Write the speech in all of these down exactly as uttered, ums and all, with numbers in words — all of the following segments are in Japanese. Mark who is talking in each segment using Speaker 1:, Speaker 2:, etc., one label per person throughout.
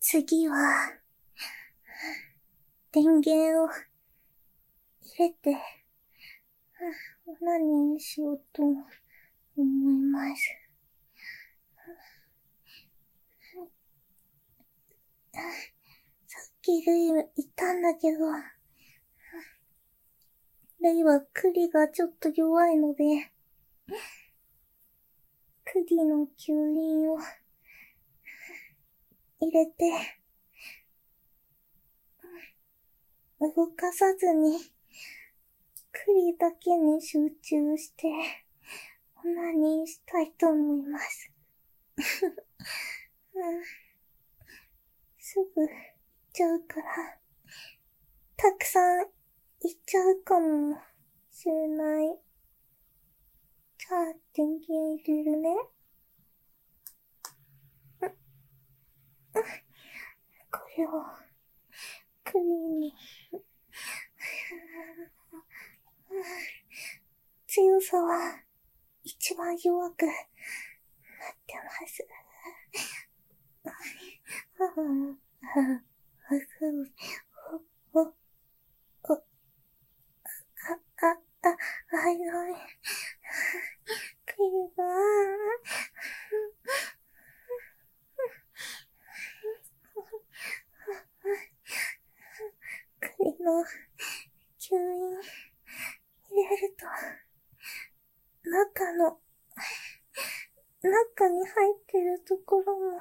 Speaker 1: 次は、電源を入れて、何にしようと思います。さっきルイ言ったんだけど、ルイは栗がちょっと弱いので、栗の吸引を入れて、動かさずに、栗だけに集中して、オナニーしたいと思います。うん、すぐ行っちゃうから、たくさん行っちゃうかもしれない。じゃあ、電源入れるね。これを、栗に、強さは一番弱くなってます。お、お、お、あ、あ、あ、はい、はい。栗が、栗の吸引入れると、中の、中に入ってるところも、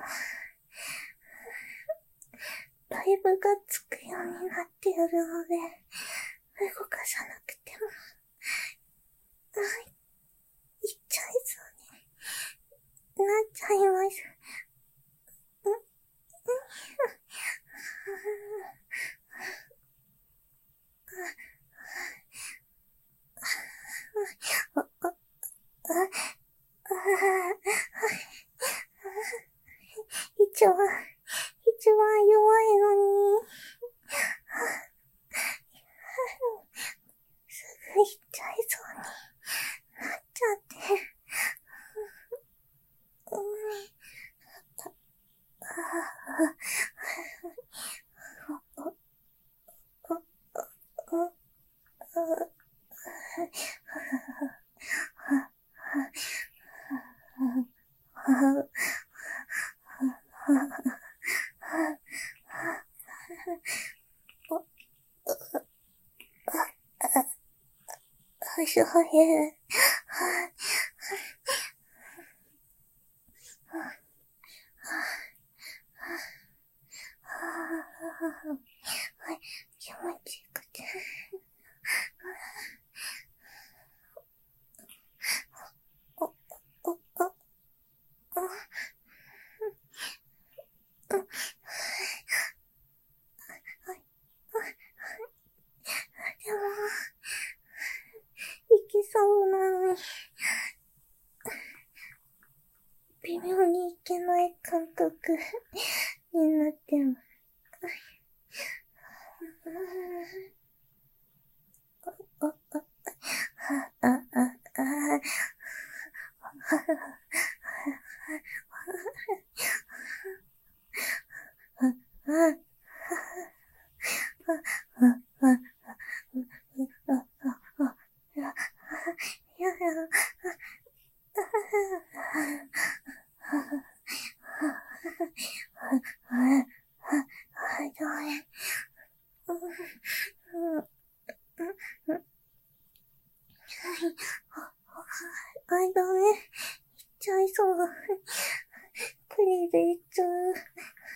Speaker 1: ライブがつくようになっているので、動かさなくても、あ、いっちゃいそうになっちゃいます。んんあ、あ、あ、一番、一番弱いのに、すぐ行っちゃいそうになっちゃって。うん。ああ。足早い。気持ちよくて。お、お、お、お、でも、いけそうなのに、微妙にいけない感覚になってます。あ、あ、あ、あ、あ、あ、あい、ダメ。いっちゃいそう。クリでいっちゃう。はい、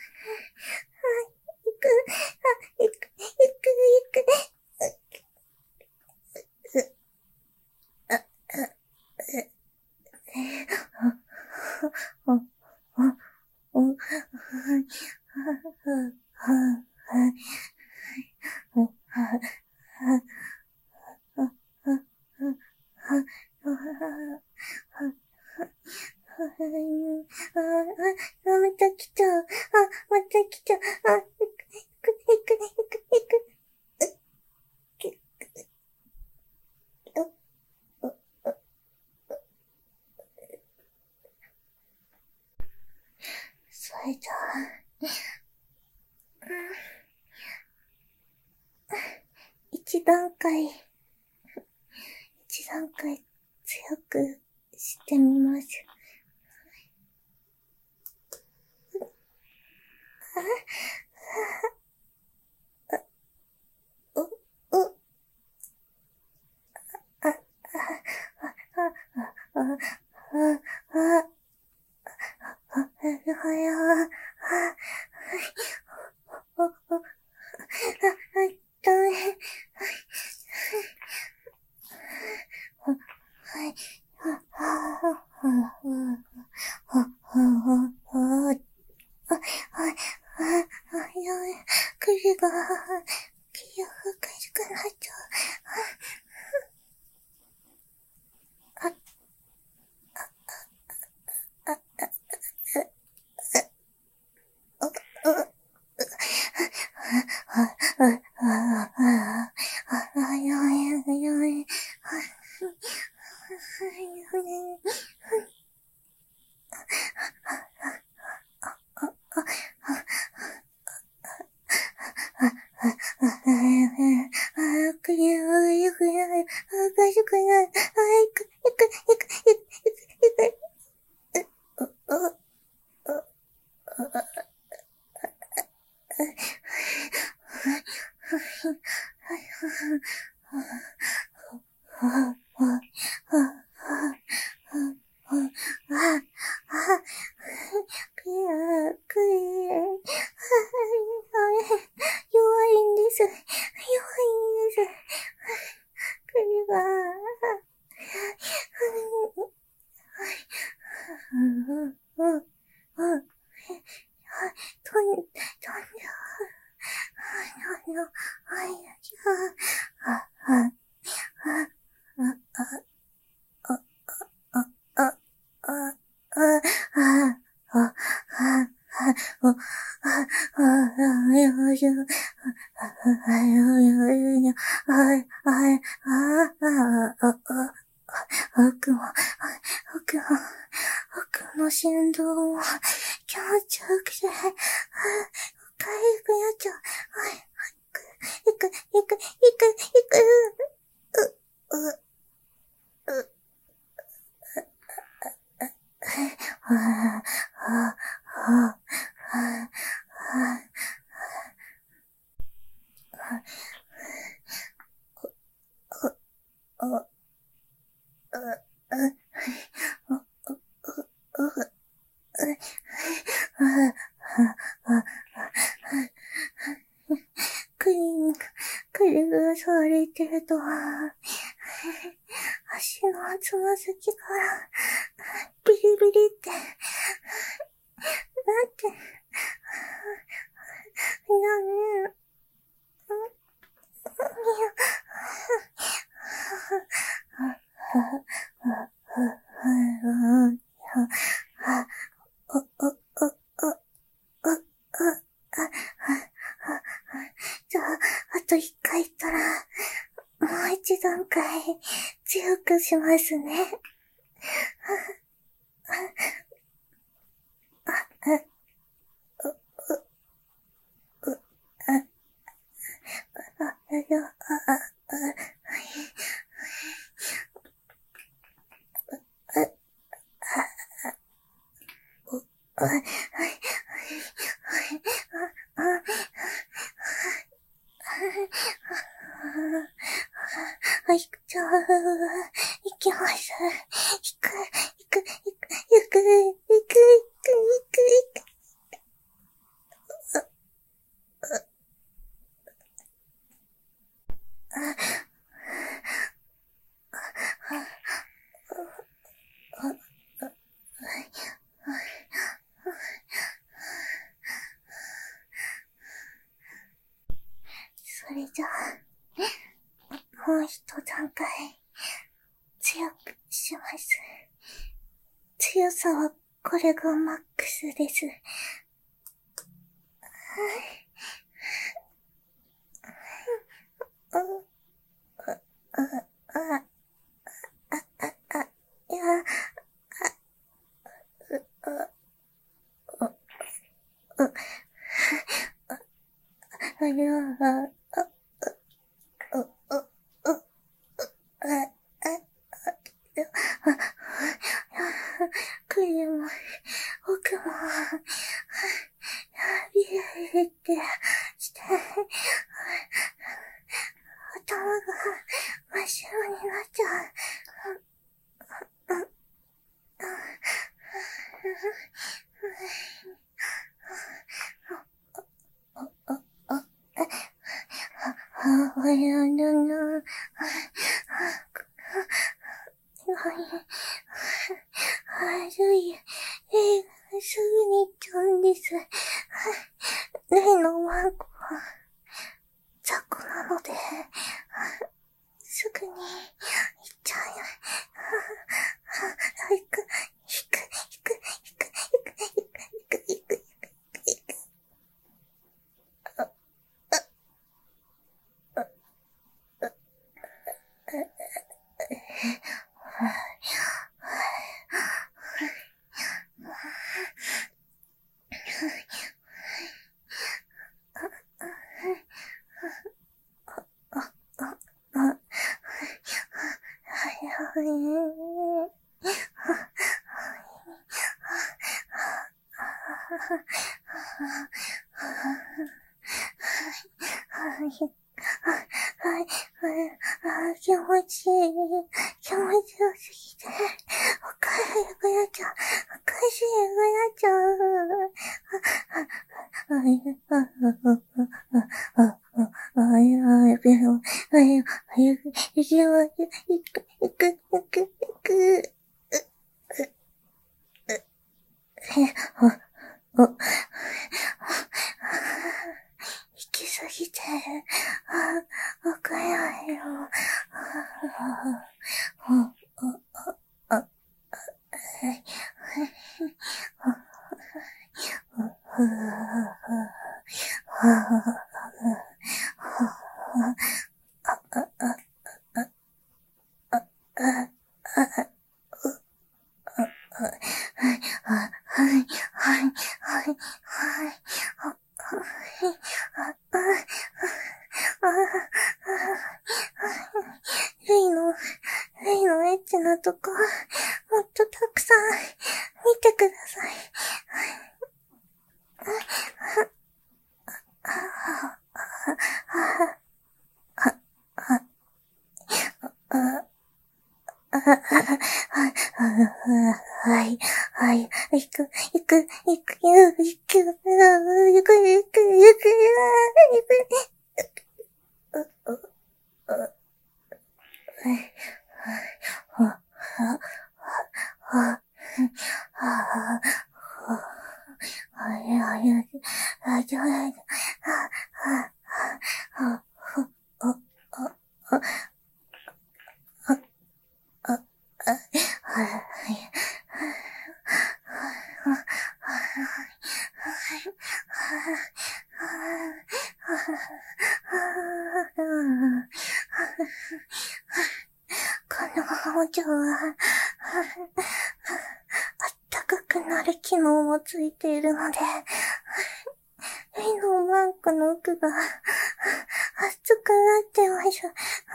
Speaker 1: 行く。あ、行く、行く、行く。あ、あ、あ、あ、お、はい、は、は、は、お、は、は、は、は、は、あ、あ、また来ちゃう。あ、また来ちゃう。あ、行く、行く、行く、行く、行く。それじゃあ、 回、一段階強くしてみます。う、う、あ、あ、あ、あ、あ、あ、あ、あ、はや、あ、お、お、あ、ダメ。はい。は、は、は、は、は、は、は、あ、はい、あ、あ、やばい。首が、気がかゆくなっちゃう。あ、あ、あ、あ、あ、あ、あ、あ、あ、あ、あ、やばい、やばい、やばい。弱いんです。弱いんです。首が。とん、とんじゃう。あの、あいや、あ、あ、あ、あ、あ、あ、あ、あ、あ、あ、あ、あ、あ、お、あ、あ、よいしょ、あ、よいしょ、あ、あ、あ、あ、あ、あ、奥も、奥も、奥の振動も気持ちよくて、あ、かゆくなっちゃう。はい、いく、いく、いく、いく、いく、う、う、う、はぁ、はぁ、はぁ、はぁ、お、お、クリーニング、クリーニングされてると、足のつま先からビリビリって、なって、なん、お、お、お、お、じゃあ、あと一回言ったら、もう一段階強くしますね。あ、あ、う、う、う、あ、あ、あ、よ、あ、あ、あ、あ、う、あ、はい、はい、あ、あ、はい、じゃあ、行きます。行く、行く、行く、行く、行く、行く、行く、行く。それじゃあ、もう一段階、強くします。強さは、これがマックスです。あ、あ、あ、あ、いや、あ、あ、あれは、あ、あ、あ、あ、 ビリってして、頭が真っ白になっちゃう。あ、やだな。悪い。えー、すぐに行っちゃうんです。例のワンコは雑魚なので、すぐに行っちゃうよ。行く、行く、行く、行く、行く、行く、行く、行く、行く、行く。気持ちいい。気持ちよすぎて。おかしくなっちゃう。おかしくなっちゃう。あいや、あ、あ、あ、あ、あ、あいや、あいや、あいや、あいや、あいや、いく、いく、いく、いく、いく、あ、あ、行き過ぎてる。あ、わからないよ。あ、あ、あ、あ、レイの、レイのエッチなとこ、もっとたくさん見てください。はい、はい、行く、行く、行く、行く、行く、行く、行く、行く、行く、この包丁は、あったかくなる機能もついているので、レイのマークの奥が熱くなってました。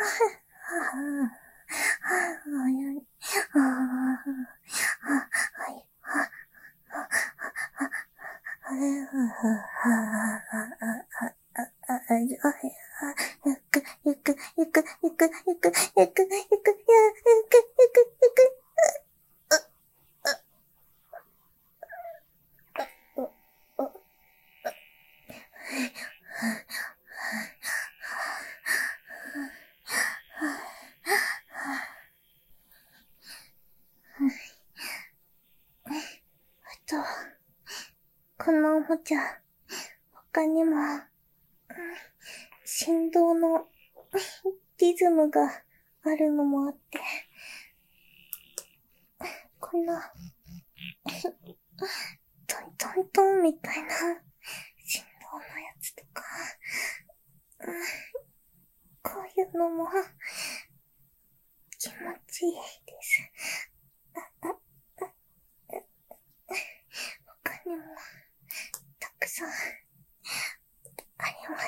Speaker 1: ゆく、ゆく、ゆく、ゆく、ゆく、ゆく、ゆく、ゆく、ゆく、ゆく、あと、このおもちゃ、他にも、振動のリズムがあるのもあって、こんな、トントントンみたいな振動のやつとか、こういうのも気持ちいいです。他にもたくさんあります。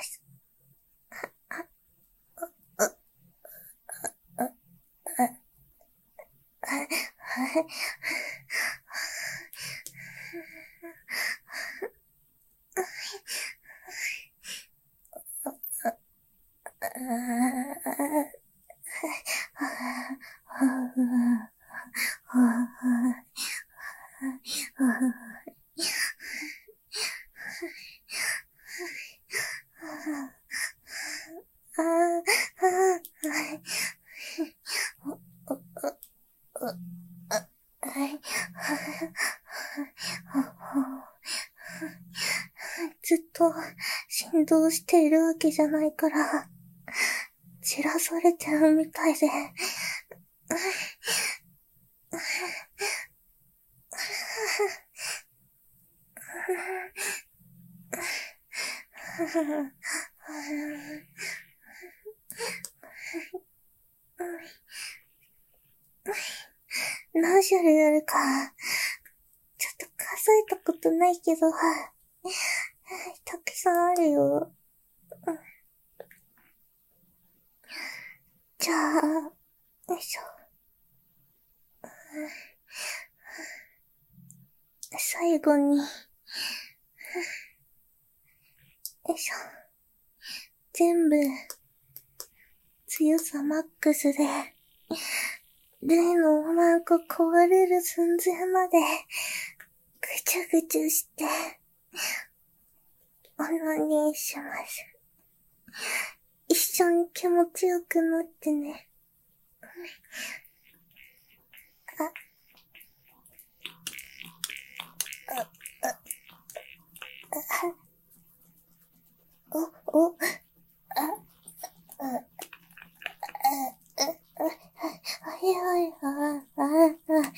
Speaker 1: ずっと振動しているわけじゃないから、散らされてるみたいで、何種類あるか、ちょっと数えたことないけど、たくさんあるよ。じゃあ、よいしょ。最後に、よいしょ。全部、強さマックスで、例のおまんこ壊れる寸前まで、ぐちゅぐちゅして、オナニーします。一緒に気持ちよくなってね。あ、あ、あ、あ、お、お、あ、あ、あ、あ、あ、はいはい、あ、あ、あ、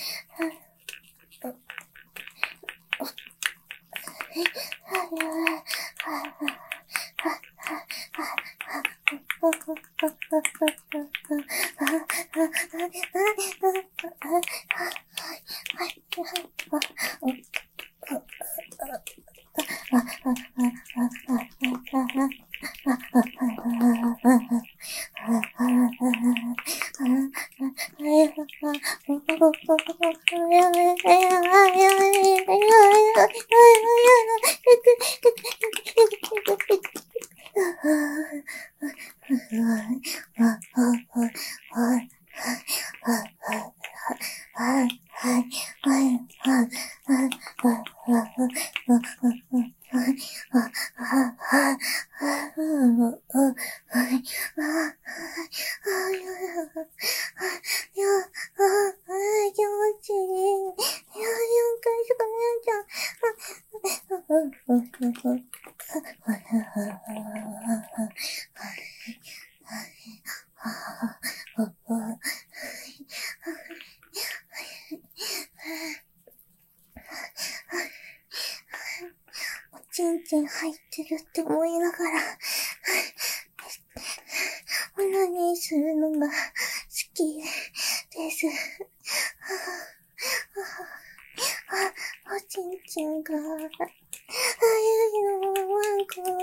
Speaker 1: おちんちん入ってるって思いながら、オナニーするのが好きです。あ、おちんちんが、あゆのワンコ、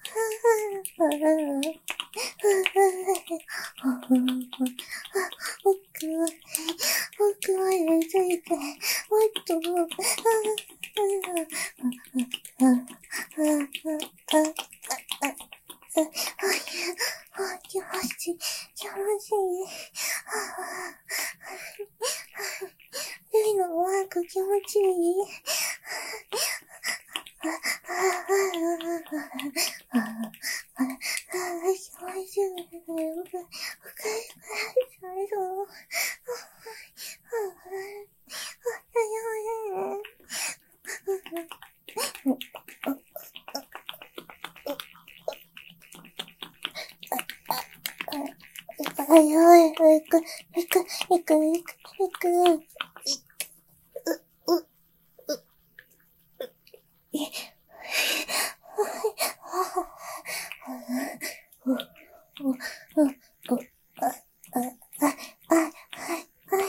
Speaker 1: 僕は、僕は入れといて、もっと、気持ちいい、気持ちいい。ゆいのワンコ気持ちいい。はいはい、行く、行く、行く、行く、行く、う、う、う、え、う、う、う、う、あ、あ、あ、あ、はい、はい、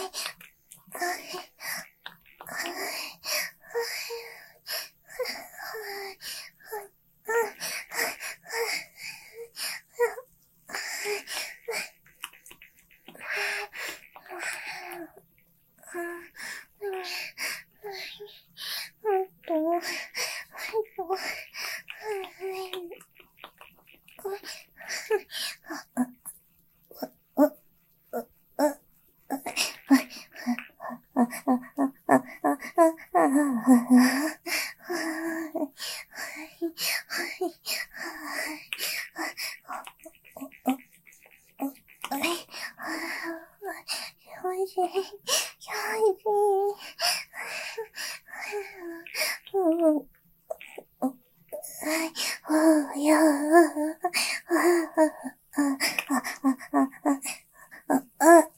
Speaker 1: おーやー、ああ、ああ、ああ、ああ、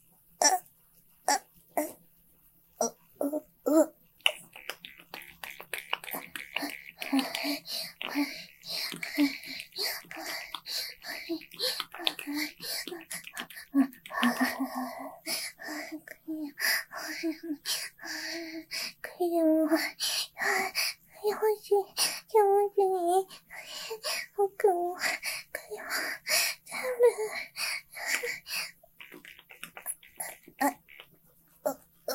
Speaker 1: クリーム、よし、よし、僕も、クリーム、全部、あ、あ、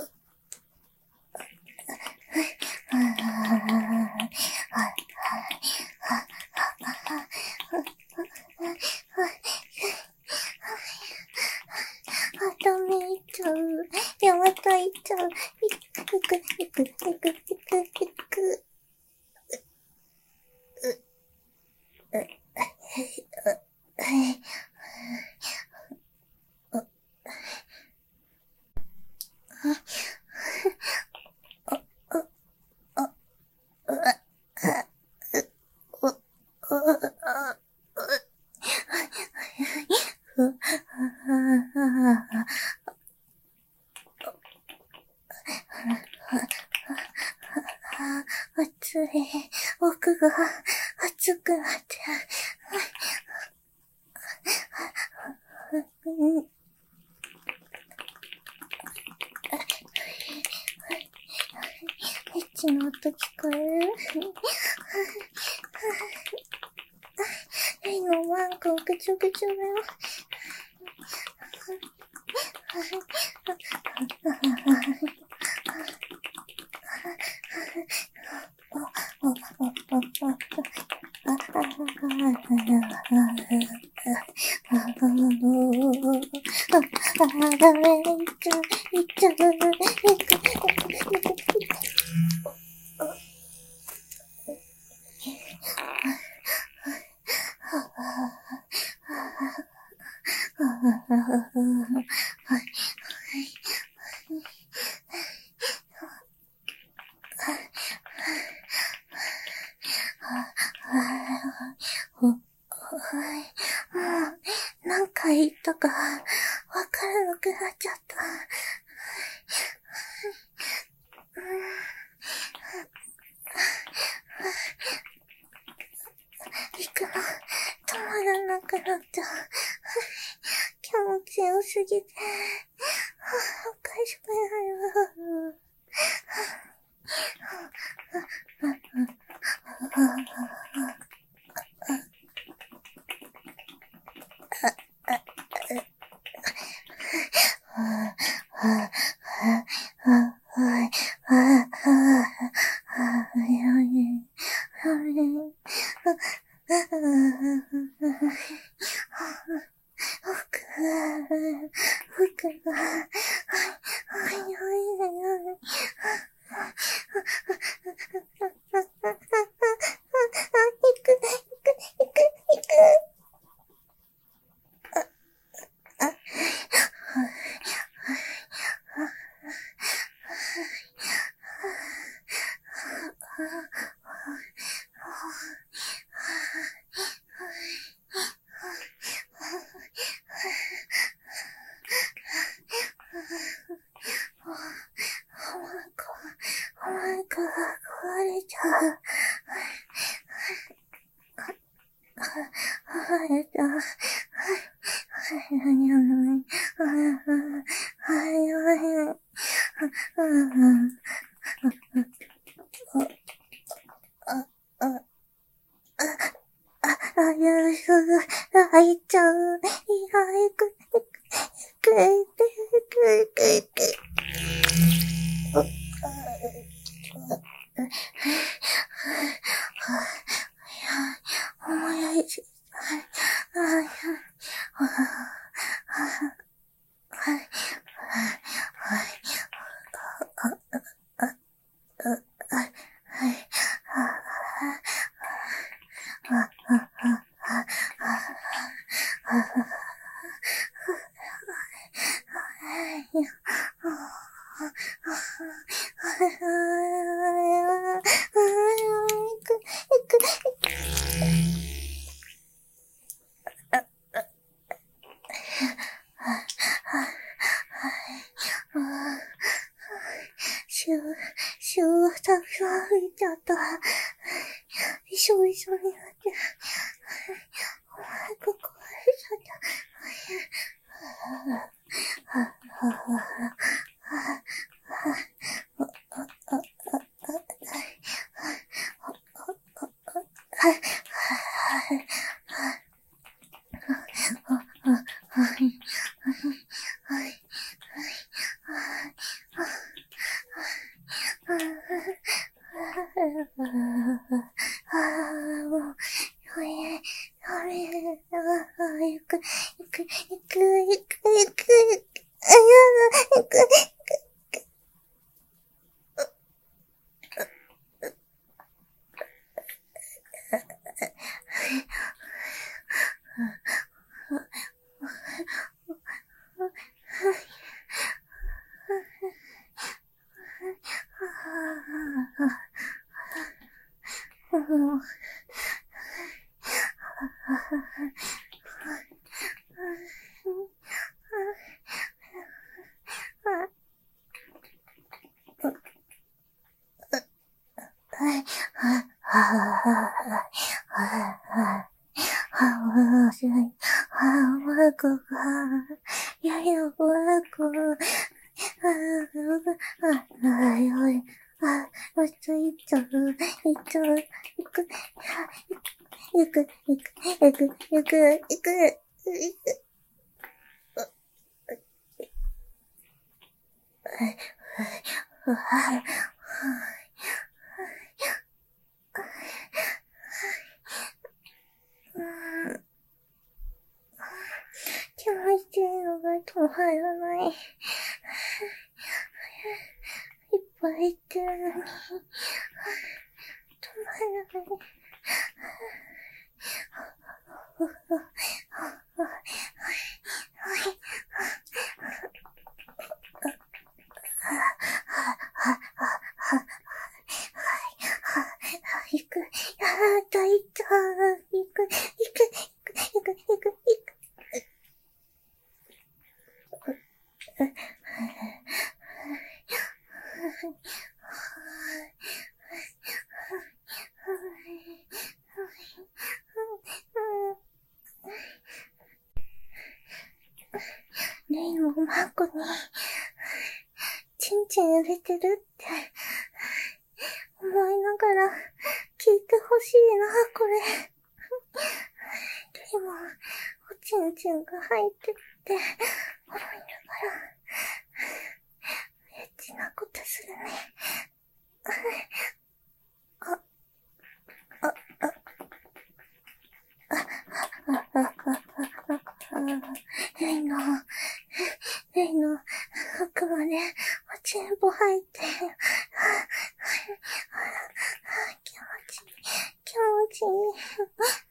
Speaker 1: あとめいちゃう。やまたいっちゃう。いく、いく、いく、いく、いく、いく。暑い。奥が熱くなって。エッチの音聞こえる？えのワンコぐちょぐちょだよ。ダメ、いっちゃう、いっちゃう。何回言ったかわからなくなっちゃった。行くの止まらなくなった。気持ちよすぎておかしくなるわ。 一緒になって、お前ここは一緒に、気持ちいいのが止まらない。いっぱい言ってるのに、止まらない。行く。やだ、行った。行く、行く、行く、行く、行く、行く。レイのマコに、チンチン入れてるって思いながら聞いてほしいな、これ。レイも、おちんちんが入ってって思いながら、エッチなことするね。あ、あ、あ、あ、あ、あ、あ、レイの、レイの奥までおちんぽ入って、気持ちいい、気持ちいい。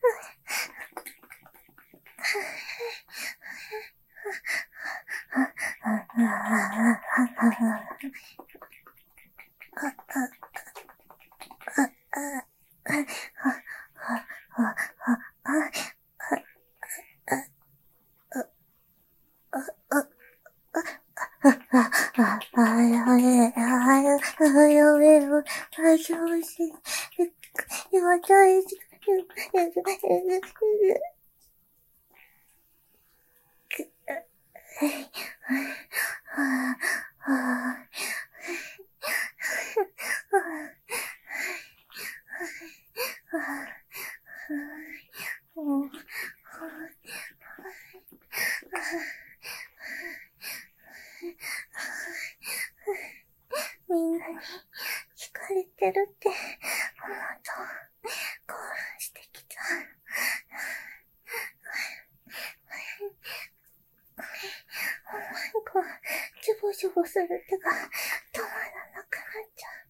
Speaker 1: みんなに聞かれてるって思うと興奮してきた。こう、ジュボジュボする手が止まらなくなっちゃう。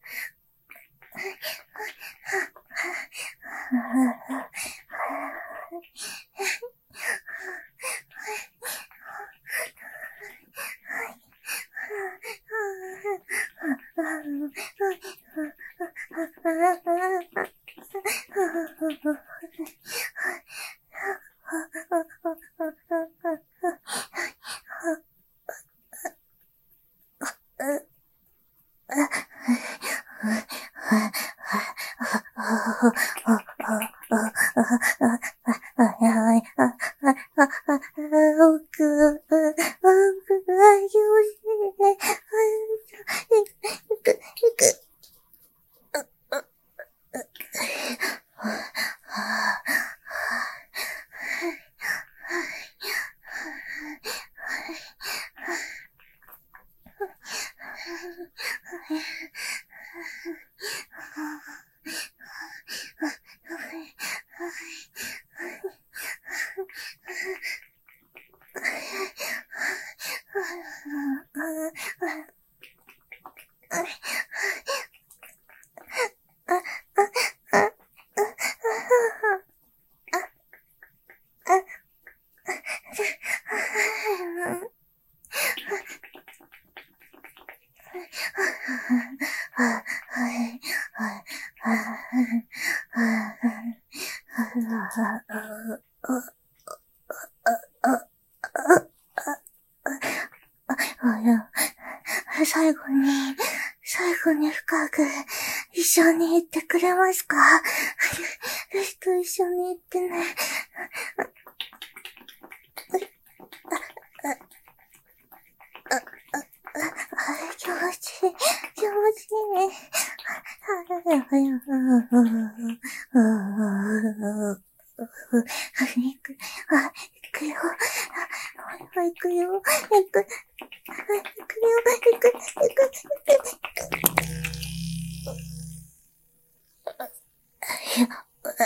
Speaker 1: 最後に、最後に深く一緒に行ってくれますか？私と一緒に行ってね。気持ちいい、気持ちいい。行く、あ、行くよ。行くよ。行く。行くよ。行く、行く、行く。いや、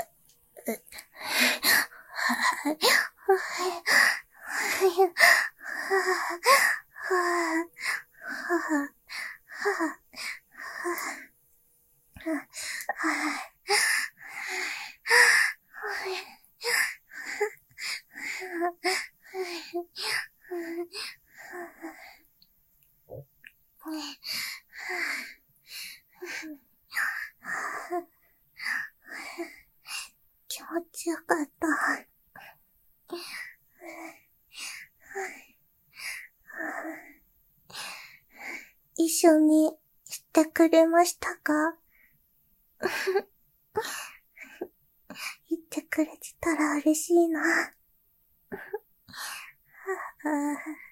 Speaker 1: 気持ちよかった。一緒にしてくれましたか？言ってくれてたら嬉しいな。